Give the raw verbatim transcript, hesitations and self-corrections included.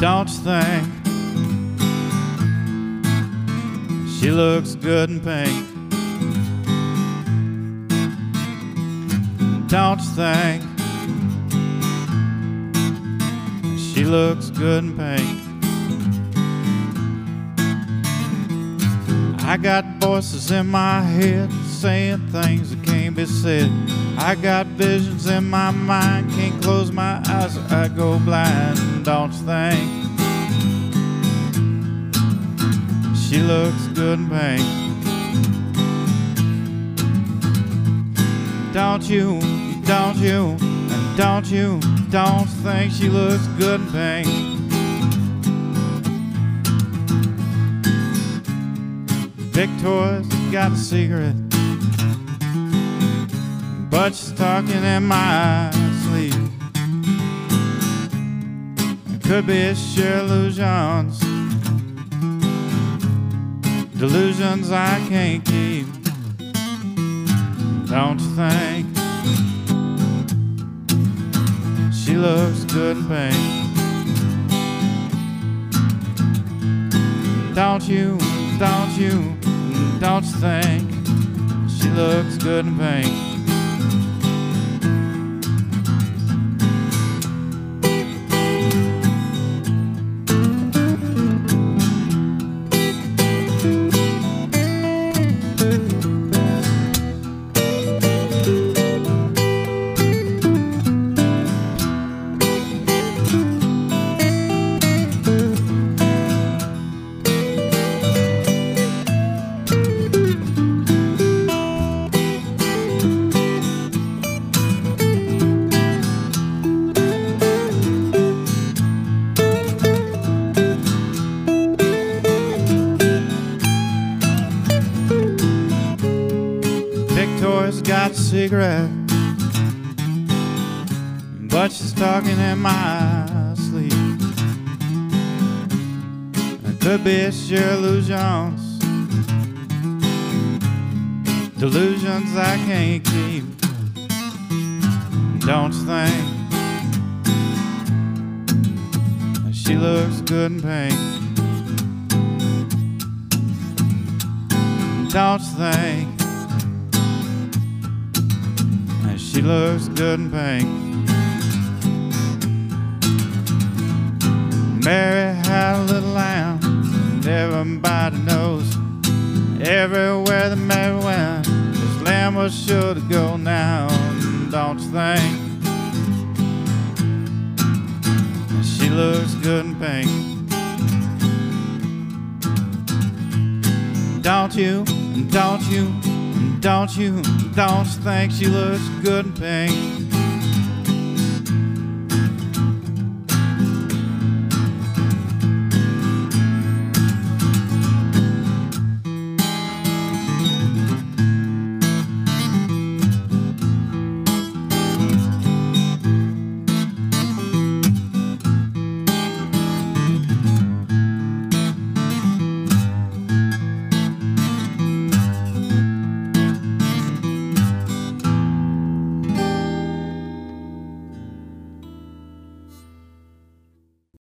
Don't you think she looks good in pink? Don't you think she looks good in pink? I got voices in my head saying things that can't be said. I got visions in my mind, can't close my eyes or I go blind. Don't you think she looks good in pink? Don't you, don't you, and don't you, don't think she looks good in pink? Victoria's got a cigarette, but she's talking in my sleep. It could be sheer illusions, delusions I can't keep. Don't you think she looks good in pink? Don't you, don't you, don't you think she looks good in pink? Victoria's got a cigarette, but she's talking in my sleep. It could be sheer illusions, delusions I can't keep. Don't you think she looks good in pink? Don't you think she looks good in pink? Mary had a little lamb, and everybody knows everywhere the Mary went, this lamb was sure to go now. Don't you think she looks good in pink? Don't you, don't you, don't you, don't you think she looks good in pink?